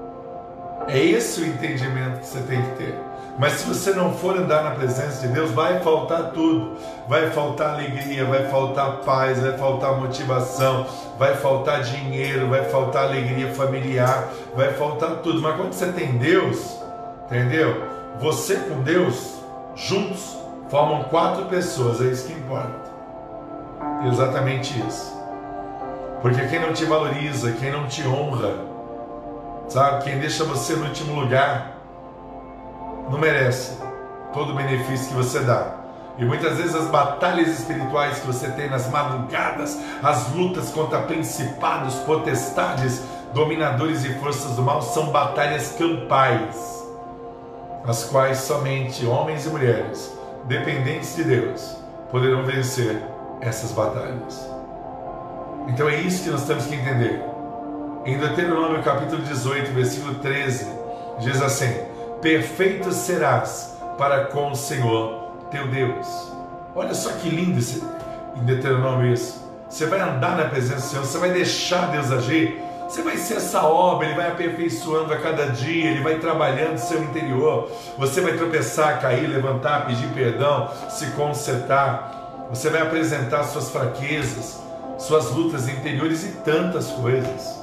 É esse o entendimento que você tem que ter. Mas se você não for andar na presença de Deus, vai faltar tudo. Vai faltar alegria, vai faltar paz, vai faltar motivação, vai faltar dinheiro, vai faltar alegria familiar, vai faltar tudo. Mas quando você tem Deus, entendeu? Você com Deus, juntos, formam 4 pessoas, é isso que importa. Exatamente isso. Porque quem não te valoriza, quem não te honra, sabe, quem deixa você no último lugar, não merece todo o benefício que você dá. E muitas vezes as batalhas espirituais que você tem nas madrugadas, as lutas contra principados, potestades, dominadores e forças do mal, são batalhas campais, as quais somente homens e mulheres dependentes de Deus poderão vencer essas batalhas. Então é isso que nós temos que entender. Em Deuteronômio capítulo 18, versículo 13, diz assim: perfeito serás para com o Senhor teu Deus. Olha só que lindo em Deuteronômio isso. Você vai andar na presença do Senhor, você vai deixar Deus agir, você vai ser essa obra, Ele vai aperfeiçoando a cada dia, Ele vai trabalhando o seu interior. Você vai tropeçar, cair, levantar, pedir perdão, se consertar. Você vai apresentar suas fraquezas, suas lutas interiores e tantas coisas.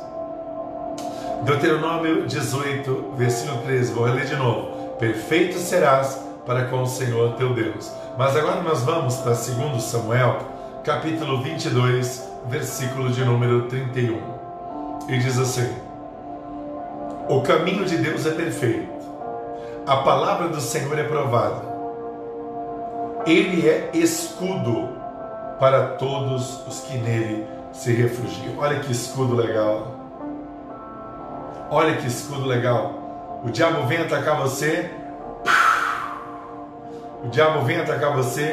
Deuteronômio 18, versículo 13, vou ler de novo: perfeito serás para com o Senhor teu Deus. Mas agora nós vamos para 2 Samuel, capítulo 22, versículo de número 31. E diz assim: o caminho de Deus é perfeito, a palavra do Senhor é provada, Ele é escudo para todos os que nele se refugiam. Olha que escudo legal. Olha que escudo legal. O diabo vem atacar você. O diabo vem atacar você.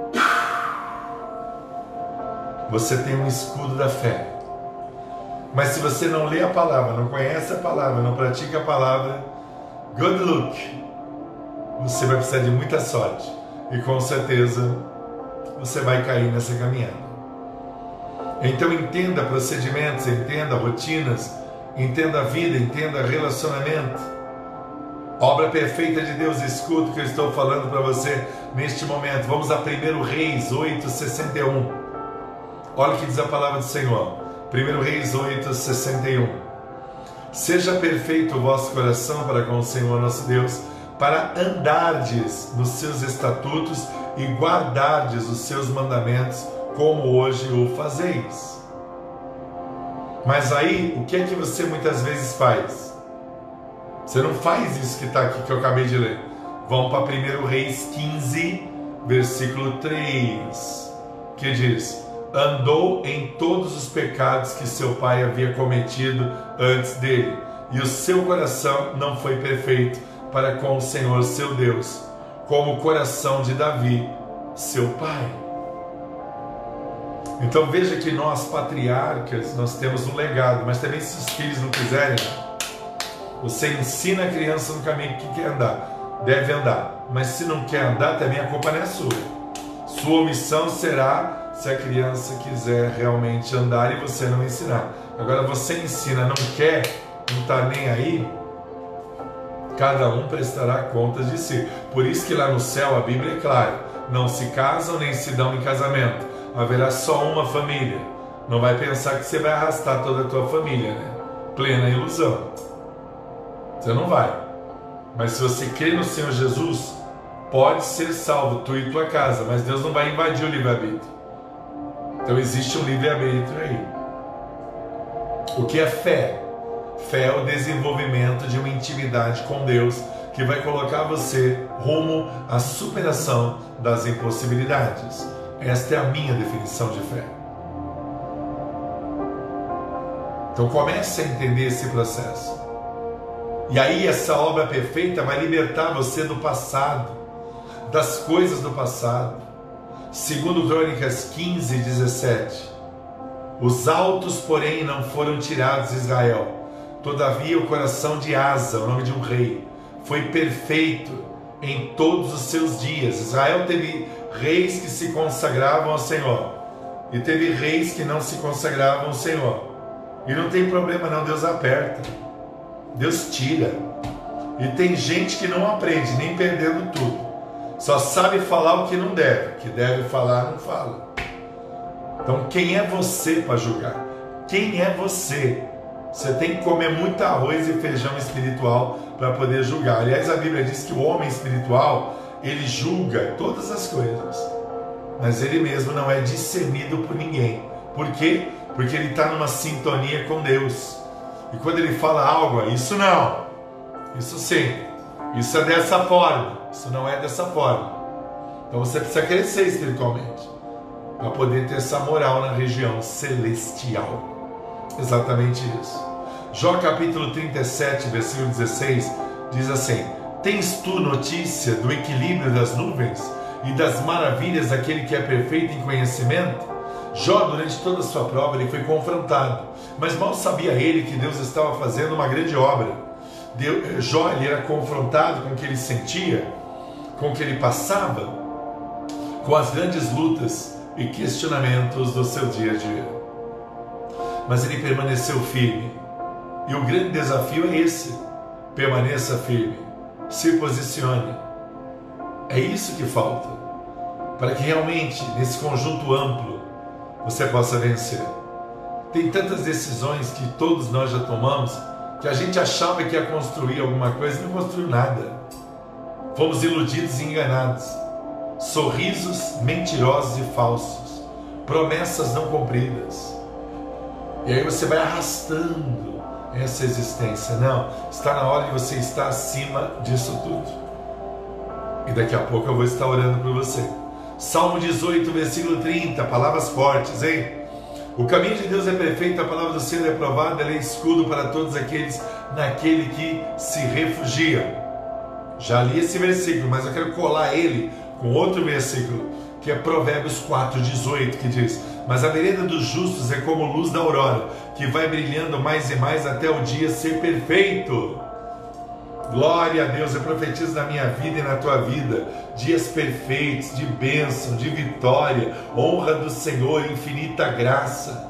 Você tem um escudo da fé. Mas se você não lê a palavra, não conhece a palavra, não pratica a palavra, good luck. Você vai precisar de muita sorte. E com certeza você vai cair nessa caminhada. Então entenda procedimentos, entenda rotinas, entenda a vida, entenda relacionamento. Obra perfeita de Deus, escuta o que eu estou falando para você neste momento. Vamos a 1 Reis 8:61. Olha o que diz a palavra do Senhor. 1 Reis 8:61. Seja perfeito o vosso coração para com o Senhor nosso Deus, para andardes nos seus estatutos e guardardes os seus mandamentos, como hoje o fazeis. Mas aí, o que é que você muitas vezes faz? Você não faz isso que está aqui, que eu acabei de ler. Vamos para 1 Reis 15, versículo 3, que diz: andou em todos os pecados que seu pai havia cometido antes dele, e o seu coração não foi perfeito para com o Senhor seu Deus, como o coração de Davi, seu pai. Então veja que nós, patriarcas, nós temos um legado, mas também se os filhos não quiserem, você ensina a criança no caminho que quer andar. deve andar. Mas se não quer andar, também a culpa não é sua. Sua omissão será se a criança quiser realmente andar e você não ensinar. Agora você ensina, não quer, não está nem aí, cada um prestará contas de si. Por isso que lá no céu a Bíblia é clara: não se casam nem se dão em casamento. Haverá só uma família. Não vai pensar que você vai arrastar toda a tua família, né? Plena ilusão. Você não vai. Mas se você crê no Senhor Jesus, pode ser salvo, tu e tua casa, mas Deus não vai invadir o livre-arbítrio. Então existe um livre-arbítrio aí. O que é fé? Fé é o desenvolvimento de uma intimidade com Deus que vai colocar você rumo à superação das impossibilidades. Esta é a minha definição de fé. Então comece a entender esse processo. E aí essa obra perfeita vai libertar você do passado, das coisas do passado. Segundo Crônicas 15, 17. Os altos, porém, não foram tirados de Israel. Todavia o coração de Asa, o nome de um rei, foi perfeito em todos os seus dias. Israel teve reis que se consagravam ao Senhor e teve reis que não se consagravam ao Senhor. E não tem problema não, Deus aperta, Deus tira. E tem gente que não aprende, nem perdendo tudo. Só sabe falar o que não deve. O que deve falar, não fala. Então quem é você para julgar? Quem é você? Você tem que comer muito arroz e feijão espiritual para poder julgar. Aliás, a Bíblia diz que o homem espiritual, ele julga todas as coisas, mas ele mesmo não é discernido por ninguém. Por quê? Porque ele está numa sintonia com Deus. E quando ele fala algo, isso não, isso sim, isso é dessa forma, isso não é dessa forma. Então você precisa crescer espiritualmente para poder ter essa moral na região celestial. Exatamente isso. Jó capítulo 37, versículo 16, diz assim: tens tu notícia do equilíbrio das nuvens e das maravilhas daquele que é perfeito em conhecimento? Jó, durante toda a sua prova, ele foi confrontado, mas mal sabia ele que Deus estava fazendo uma grande obra. Jó, ele era confrontado com o que ele sentia, com o que ele passava, com as grandes lutas e questionamentos do seu dia a dia. Mas ele permaneceu firme. E o grande desafio é esse: permaneça firme, se posicione. É isso que falta, para que realmente, nesse conjunto amplo, você possa vencer. Tem tantas decisões que todos nós já tomamos, que a gente achava que ia construir alguma coisa e não construiu nada. Fomos iludidos e enganados. Sorrisos mentirosos e falsos, promessas não cumpridas. E aí você vai arrastando essa existência. Não, está na hora de você estar acima disso tudo. E daqui a pouco eu vou estar orando por você. Salmo 18, versículo 30, palavras fortes, hein? O caminho de Deus é perfeito, a palavra do Senhor é provada, ela é escudo para todos aqueles naquele que se refugiam. Já li esse versículo, mas eu quero colar ele com outro versículo, que é Provérbios 4, 18, que diz: mas a vereda dos justos é como luz da aurora, que vai brilhando mais e mais até o dia ser perfeito. Glória a Deus, eu profetizo na minha vida e na tua vida dias perfeitos, de bênção, de vitória, honra do Senhor, infinita graça.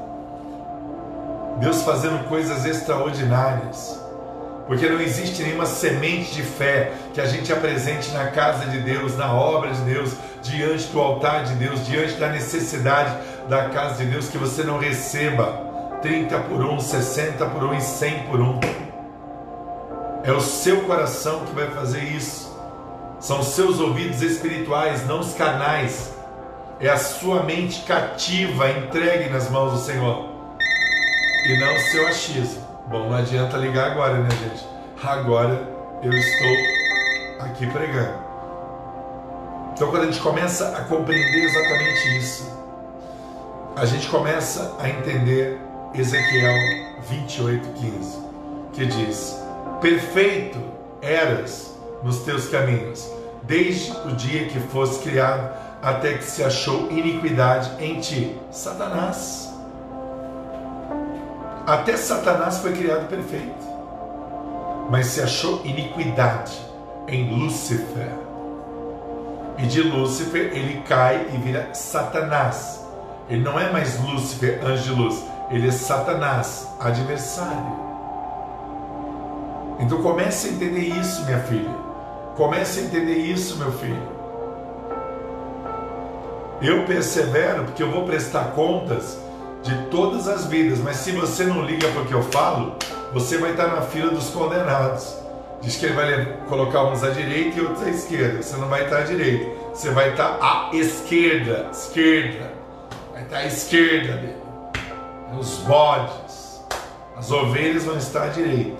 Deus fazendo coisas extraordinárias. Porque não existe nenhuma semente de fé que a gente apresente na casa de Deus, na obra de Deus, diante do altar de Deus, diante da necessidade da casa de Deus, que você não receba 30 por 1, 60 por 1 e 100 por 1. É o seu coração que vai fazer isso. São os seus ouvidos espirituais, não os carnais. É a sua mente cativa, entregue nas mãos do Senhor. E não o seu achismo. Bom, não adianta ligar agora, né, gente? Agora eu estou aqui pregando. Então, quando a gente começa a compreender exatamente isso, a gente começa a entender Ezequiel 28:15, que diz: perfeito eras nos teus caminhos, desde o dia que foste criado, até que se achou iniquidade em ti. Satanás. Até Satanás foi criado perfeito, mas se achou iniquidade em Lúcifer. E de Lúcifer ele cai e vira Satanás. Ele não é mais Lúcifer, anjo de luz. Ele é Satanás, adversário. Então comece a entender isso, minha filha. Comece a entender isso, meu filho. Eu persevero porque eu vou prestar contas de todas as vidas. Mas se você não liga para o que eu falo, você vai estar na fila dos condenados. Diz que ele vai colocar uns à direita e outros à esquerda. Você não vai estar à direita. Você vai estar à esquerda. Vai estar à esquerda dele. Os bodes. As ovelhas vão estar à direita.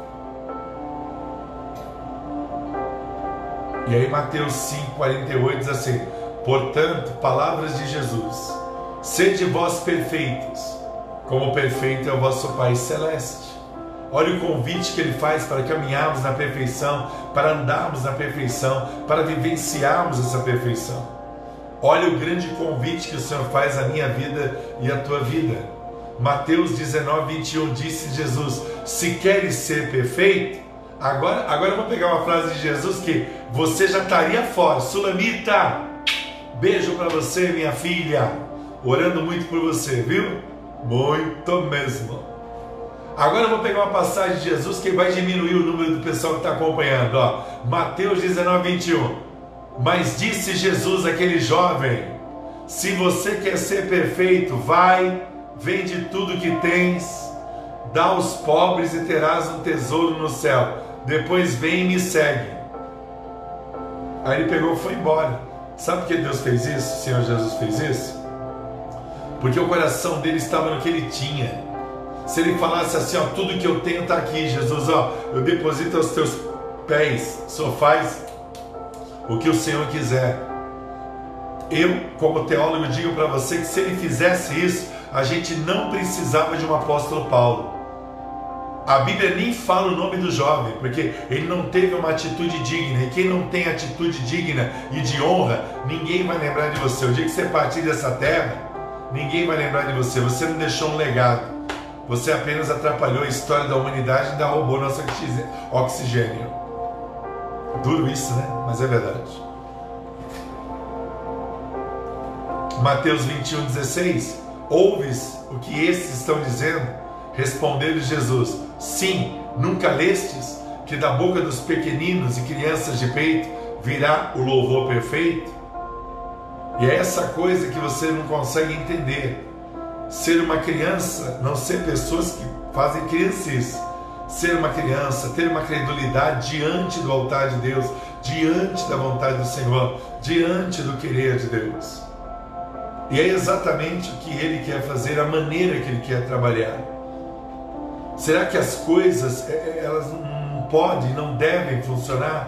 E aí Mateus 5,48 diz assim: portanto, palavras de Jesus, sede vós perfeitos, como perfeito é o vosso Pai Celeste. Olha o convite que ele faz para caminharmos na perfeição, para andarmos na perfeição, para vivenciarmos essa perfeição. Olha o grande convite que o Senhor faz à minha vida e à tua vida. Mateus 19:21 disse Jesus: se queres ser perfeito, agora eu vou pegar uma frase de Jesus que você já estaria fora. Sulamita, beijo para você, minha filha, orando muito por você, viu? Muito mesmo. Agora eu vou pegar uma passagem de Jesus que vai diminuir o número do pessoal que está acompanhando. Ó. Mateus 19:21. Mas disse Jesus àquele jovem: se você quer ser perfeito, vai, vende tudo que tens, dá aos pobres e terás um tesouro no céu. Depois vem e me segue. Aí ele pegou e foi embora. Sabe por que Deus fez isso? O Senhor Jesus fez isso? Porque o coração dele estava no que ele tinha. Se ele falasse assim, ó, tudo que eu tenho está aqui, Jesus, ó, eu deposito aos teus pés, só faz o que o Senhor quiser. Eu, como teólogo, digo para você que se ele fizesse isso, a gente não precisava de um apóstolo Paulo. A Bíblia nem fala o nome do jovem, porque ele não teve uma atitude digna. E quem não tem atitude digna e de honra, ninguém vai lembrar de você. O dia que você partir dessa terra, ninguém vai lembrar de você. Você não deixou um legado. Você apenas atrapalhou a história da humanidade e ainda roubou nosso oxigênio. Duro isso, né? Mas é verdade. Mateus 21:16. Ouves o que esses estão dizendo? Respondeu-lhe Jesus: sim, nunca lestes que da boca dos pequeninos e crianças de peito virá o louvor perfeito? E é essa coisa que você não consegue entender. Ser uma criança, não ser pessoas que fazem criancice. Ser uma criança, ter uma credulidade diante do altar de Deus, diante da vontade do Senhor, diante do querer de Deus. E é exatamente o que Ele quer fazer, a maneira que Ele quer trabalhar. Será que as coisas, elas não podem, não devem funcionar?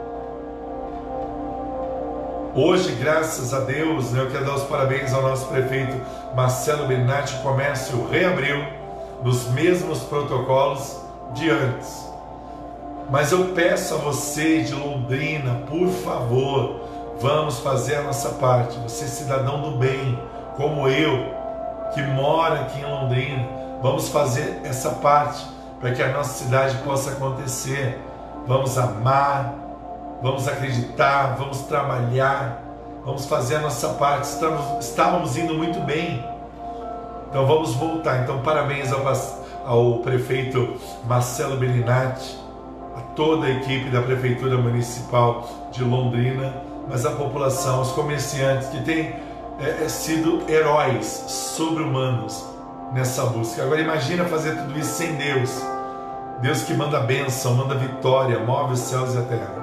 Hoje, graças a Deus, eu quero dar os parabéns ao nosso prefeito Marcelo Bernatti. O comércio reabriu nos mesmos protocolos de antes. Mas eu peço a você de Londrina, por favor, vamos fazer a nossa parte. Você, cidadão do bem, como eu, que mora aqui em Londrina, vamos fazer essa parte para que a nossa cidade possa acontecer. Vamos amar, vamos acreditar, vamos trabalhar, vamos fazer a nossa parte. Estávamos indo muito bem, então vamos voltar. Então parabéns ao prefeito Marcelo Bellinati, a toda a equipe da Prefeitura Municipal de Londrina, mas a população, os comerciantes que têm sido heróis sobre-humanos nessa busca. Agora imagina fazer tudo isso sem Deus. Deus que manda bênção, manda vitória, move os céus e a terra.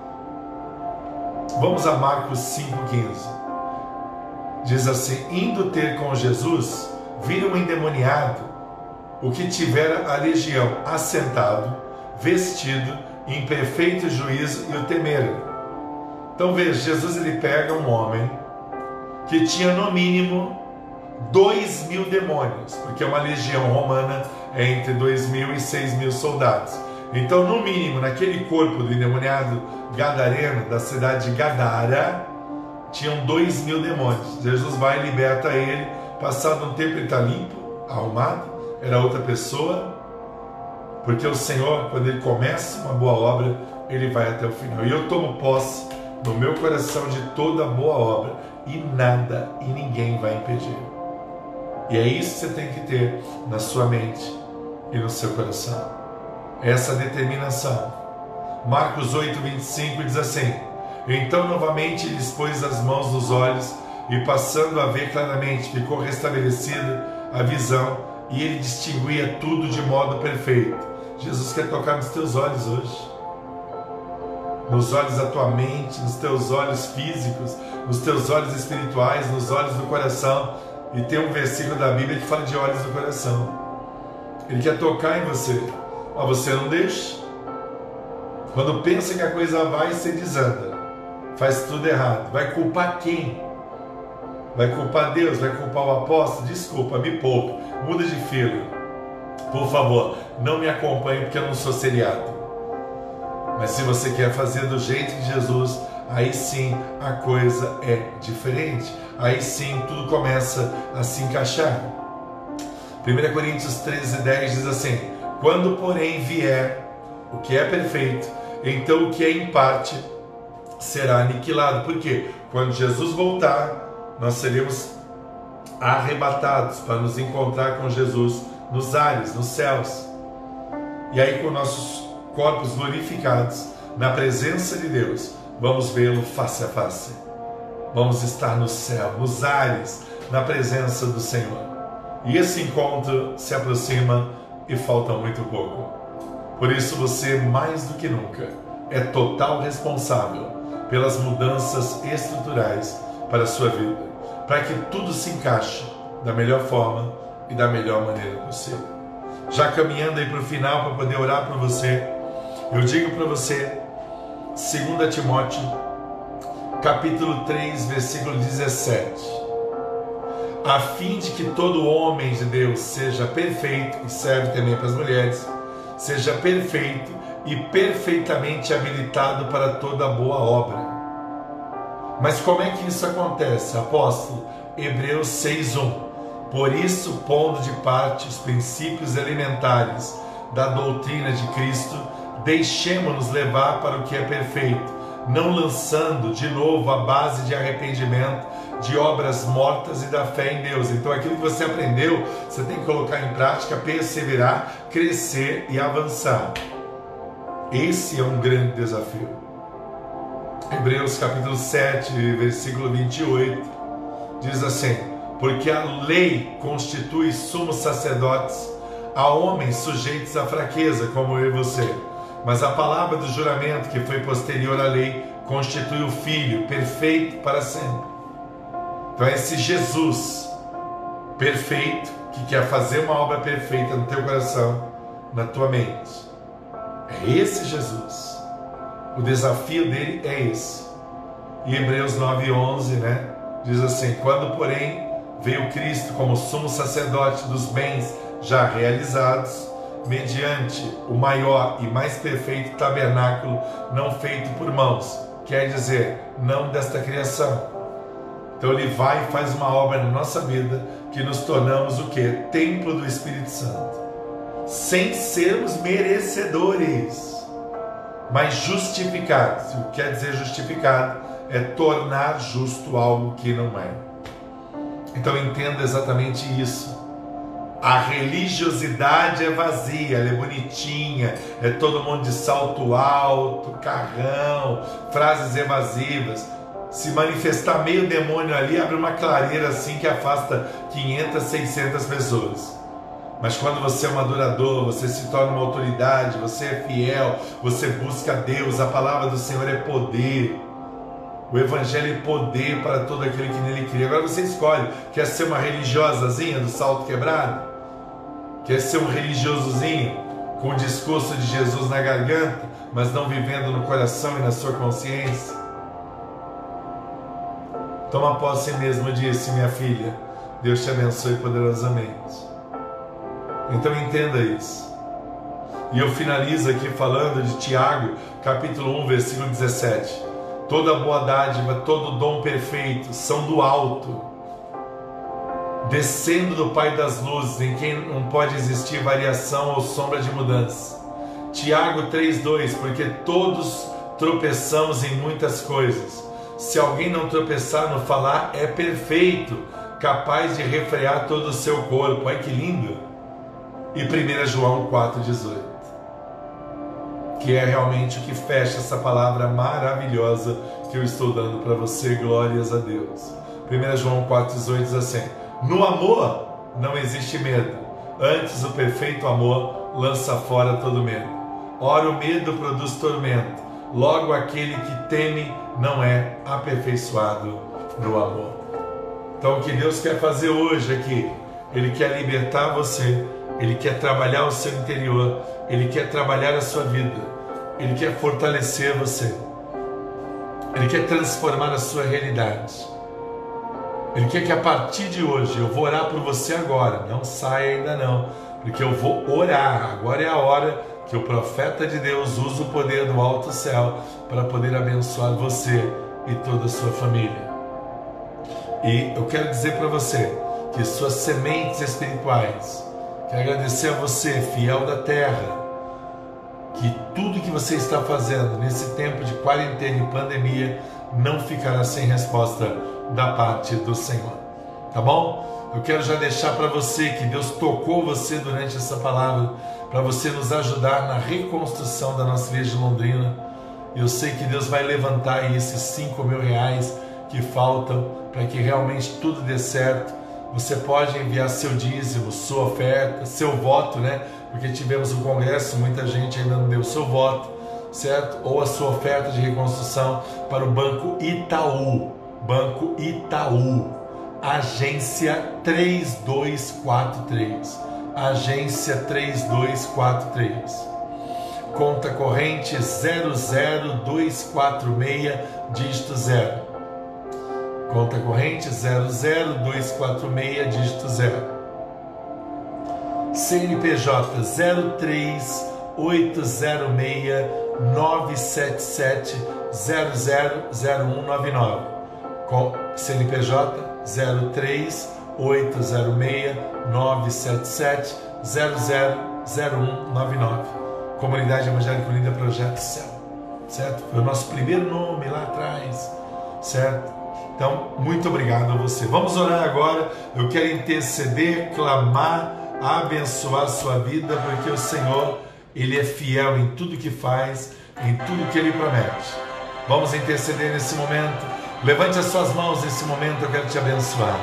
Vamos a Marcos 5,15. Diz assim: indo ter com Jesus, viram um endemoniado, o que tivera a legião, assentado, vestido, em perfeito juízo, e o temeram. Então veja, Jesus ele pega um homem que tinha no mínimo 2.000 demônios, porque uma legião romana é entre 2.000 e 6.000 soldados. Então, no mínimo, naquele corpo do endemoniado gadareno, da cidade de Gadara, tinham 2.000 demônios. Jesus vai e liberta ele. Passado um tempo ele está limpo, arrumado, era outra pessoa. Porque o Senhor, quando Ele começa uma boa obra, Ele vai até o final. E eu tomo posse no meu coração de toda boa obra, e nada e ninguém vai impedir. E é isso que você tem que ter na sua mente e no seu coração. Essa determinação. Marcos 8:25 diz assim: então novamente lhes pôs as mãos nos olhos, e passando a ver claramente, ficou restabelecida a visão, e ele distinguia tudo de modo perfeito. Jesus quer tocar nos teus olhos hoje, nos olhos da tua mente, nos teus olhos físicos, nos teus olhos espirituais, nos olhos do coração. E tem um versículo da Bíblia que fala de olhos do coração. Ele quer tocar em você, mas você não deixa. Quando pensa que a coisa vai, você desanda, faz tudo errado. Vai culpar quem? Vai culpar Deus? Vai culpar o apóstolo? Desculpa, me poupe, muda de filo. Por favor, não me acompanhe porque eu não sou seriado. Mas se você quer fazer do jeito de Jesus, aí sim a coisa é diferente. Aí sim tudo começa a se encaixar. 1 Coríntios 13:10 diz assim: quando porém vier o que é perfeito, então o que é em parte será aniquilado. Por quê? Quando Jesus voltar, nós seremos arrebatados para nos encontrar com Jesus nos ares, nos céus. E aí, com nossos corpos glorificados, na presença de Deus, vamos vê-lo face a face. Vamos estar no céu, nos ares, na presença do Senhor. E esse encontro se aproxima e falta muito pouco. Por isso você, mais do que nunca, é total responsável pelas mudanças estruturais para a sua vida, para que tudo se encaixe da melhor forma e da melhor maneira possível. Já caminhando aí para o final, para poder orar por você, eu digo para você, 2 Timóteo, capítulo 3, versículo 17, a fim de que todo homem de Deus seja perfeito, e serve também para as mulheres, seja perfeito e perfeitamente habilitado para toda boa obra. Mas como é que isso acontece, apóstolo? Hebreus 6:1. Por isso, pondo de parte os princípios elementares da doutrina de Cristo, deixemo-nos levar para o que é perfeito, não lançando de novo a base de arrependimento, de obras mortas e da fé em Deus. Então aquilo que você aprendeu, você tem que colocar em prática, perseverar, crescer e avançar. Esse é um grande desafio. Hebreus capítulo 7, versículo 28, diz assim: porque a lei constitui sumos sacerdotes a homens sujeitos à fraqueza, como eu e você. Mas a palavra do juramento, que foi posterior à lei, constitui o Filho perfeito para sempre. Então é esse Jesus perfeito, que quer fazer uma obra perfeita no teu coração, na tua mente. É esse Jesus. O desafio dele é esse. E Hebreus 9:11, diz assim: quando porém veio Cristo como sumo sacerdote dos bens já realizados, mediante o maior e mais perfeito tabernáculo não feito por mãos, quer dizer, não desta criação. Então ele vai e faz uma obra na nossa vida, que nos tornamos o quê? Templo do Espírito Santo, sem sermos merecedores, mas justificados. O que quer dizer justificado? É tornar justo algo que não é. Então entenda exatamente isso. A religiosidade é vazia, ela é bonitinha, é todo mundo de salto alto, carrão, frases evasivas. Se manifestar meio demônio ali, abre uma clareira assim que afasta 500, 600 pessoas. Mas quando você é um adorador, você se torna uma autoridade, você é fiel, você busca Deus, a palavra do Senhor é poder. O Evangelho é poder para todo aquele que nele crê. Agora você escolhe, quer ser uma religiosazinha do salto quebrado? Quer ser um religiosozinho com o discurso de Jesus na garganta, mas não vivendo no coração e na sua consciência? Toma posse mesmo disso, minha filha. Deus te abençoe poderosamente. Então entenda isso. E eu finalizo aqui falando de Tiago, capítulo 1, versículo 17. Toda boa dádiva, todo dom perfeito são do alto, descendo do Pai das luzes, em quem não pode existir variação ou sombra de mudança. Tiago 3,2, porque todos tropeçamos em muitas coisas. Se alguém não tropeçar no falar, é perfeito, capaz de refrear todo o seu corpo. Olha que lindo! E 1 João 4,18, que é realmente o que fecha essa palavra maravilhosa que eu estou dando para você. Glórias a Deus. 1 João 4,18 diz assim: no amor não existe medo, antes o perfeito amor lança fora todo medo. Ora, o medo produz tormento, logo aquele que teme não é aperfeiçoado no amor. Então o que Deus quer fazer hoje aqui, Ele quer libertar você, Ele quer trabalhar o seu interior, Ele quer trabalhar a sua vida, Ele quer fortalecer você, Ele quer transformar a sua realidade. Ele quer que a partir de hoje, eu vou orar por você agora, não saia ainda não, porque eu vou orar, agora é a hora que o profeta de Deus usa o poder do alto céu para poder abençoar você e toda a sua família. E eu quero dizer para você que suas sementes espirituais, quero agradecer a você, fiel da terra, que tudo que você está fazendo nesse tempo de quarentena e pandemia não ficará sem resposta da parte do Senhor, tá bom? Eu quero já deixar para você que Deus tocou você durante essa palavra, para você nos ajudar na reconstrução da nossa igreja de Londrina. Eu sei que Deus vai levantar aí esses R$5.000 que faltam para que realmente tudo dê certo. Você pode enviar seu dízimo, sua oferta, seu voto, né? Porque tivemos um congresso, muita gente ainda não deu seu voto, certo? Ou a sua oferta de reconstrução para o Banco Itaú. Banco Itaú, agência 3243, agência 3243, conta corrente 00246, dígito 0, conta corrente 00246, dígito 0, CNPJ 03806 977 000199, com CNPJ 03806 977 000199, Comunidade Evangélica Unida Projeto Céu, certo? Foi o nosso primeiro nome lá atrás, certo? Então, muito obrigado a você. Vamos orar agora. Eu quero interceder, clamar, abençoar a sua vida, porque o Senhor, Ele é fiel em tudo que faz, em tudo que Ele promete. Vamos interceder nesse momento. Levante as suas mãos nesse momento, eu quero te abençoar.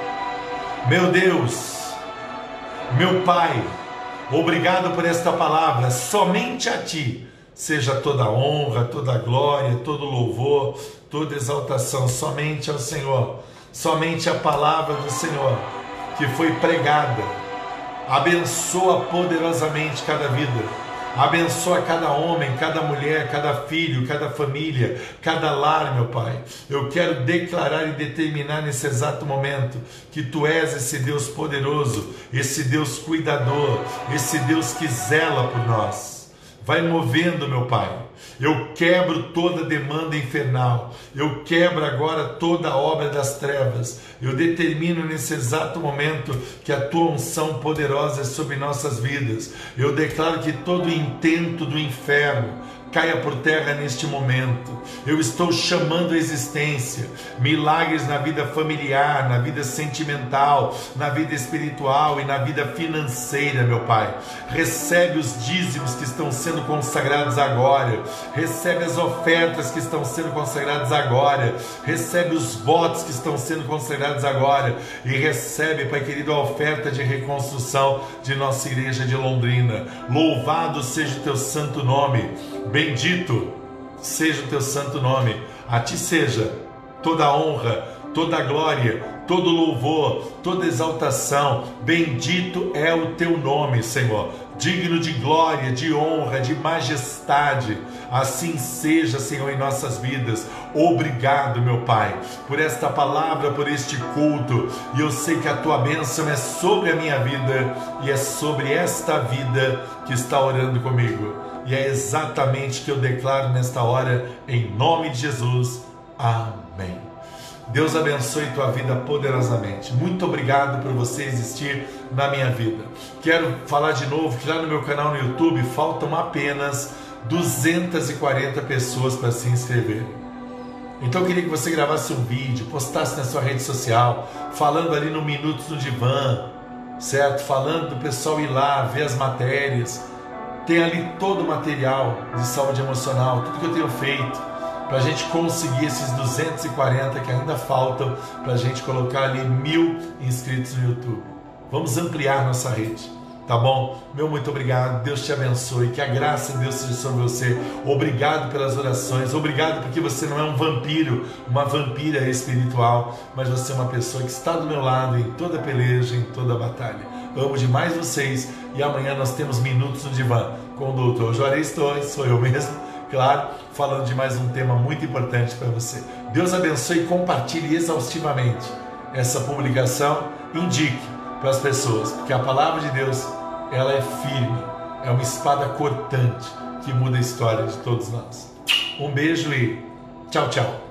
Meu Deus, meu Pai, obrigado por esta palavra. Somente a Ti seja toda a honra, toda a glória, todo o louvor, toda exaltação. Somente ao Senhor, somente a palavra do Senhor que foi pregada. Abençoa poderosamente cada vida. Abençoa cada homem, cada mulher, cada filho, cada família, cada lar, meu Pai. Eu quero declarar e determinar nesse exato momento que Tu és esse Deus poderoso, esse Deus cuidador, esse Deus que zela por nós. Vai movendo, meu Pai. Eu quebro toda demanda infernal. Eu quebro agora toda a obra das trevas. Eu determino nesse exato momento que a Tua unção poderosa é sobre nossas vidas. Eu declaro que todo intento do inferno caia por terra neste momento. Eu estou chamando a existência milagres na vida familiar, na vida sentimental, na vida espiritual e na vida financeira, meu Pai. Recebe os dízimos que estão sendo consagrados agora. Recebe as ofertas que estão sendo consagradas agora. Recebe os votos que estão sendo consagrados agora. E recebe, Pai querido, a oferta de reconstrução de nossa igreja de Londrina. Louvado seja o Teu santo nome. Bendito seja o Teu santo nome. A Ti seja toda a honra, toda a glória, todo o louvor, toda exaltação. Bendito é o Teu nome, Senhor. Digno de glória, de honra, de majestade. Assim seja, Senhor, em nossas vidas. Obrigado, meu Pai, por esta palavra, por este culto. E eu sei que a Tua bênção é sobre a minha vida e é sobre esta vida que está orando comigo. E é exatamente o que eu declaro nesta hora, em nome de Jesus. Amém. Deus abençoe tua vida poderosamente. Muito obrigado por você existir na minha vida. Quero falar de novo que lá no meu canal no YouTube faltam apenas 240 pessoas para se inscreverem. Então eu queria que você gravasse um vídeo, postasse na sua rede social, falando ali no Minutos no Divã, certo? Falando do pessoal ir lá, ver as matérias. Tem ali todo o material de saúde emocional, tudo que eu tenho feito, para a gente conseguir esses 240 que ainda faltam, para a gente colocar ali 1000 inscritos no YouTube. Vamos ampliar nossa rede, tá bom? Meu muito obrigado, Deus te abençoe, que a graça de Deus seja sobre você. Obrigado pelas orações, obrigado porque você não é um vampiro, uma vampira espiritual, mas você é uma pessoa que está do meu lado em toda peleja, em toda batalha. Amo demais vocês e amanhã nós temos Minutos no Divã com o doutor Juarez Torres, sou eu mesmo, claro, falando de mais um tema muito importante para você. Deus abençoe e compartilhe exaustivamente essa publicação, indique para as pessoas, porque a palavra de Deus, ela é firme, é uma espada cortante que muda a história de todos nós. Um beijo e tchau, tchau.